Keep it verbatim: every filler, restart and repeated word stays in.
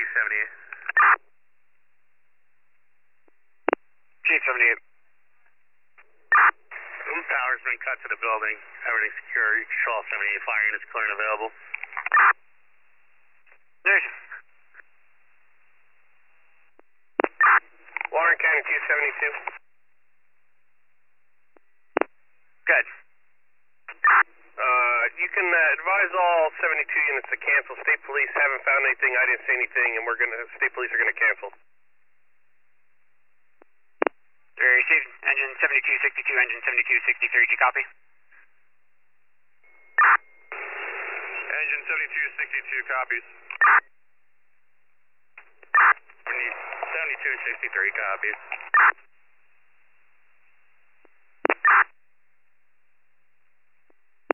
Chief seventy-eight. Chief seventy-eight. Power's been cut to the building. Everything's secure. You control seventy-eight. Fire units clear and available. Nation. Warren County two seventy-two. Good. Uh, you can uh, advise all seventy-two units to cancel. State police haven't found anything. I didn't see anything, and we're gonna. State police are gonna cancel. Received. Engine seventy-two sixty-two, engine seventy-two sixty-three, do you copy? Engine seventy-two sixty-two copies. seventy-two sixty-three copies.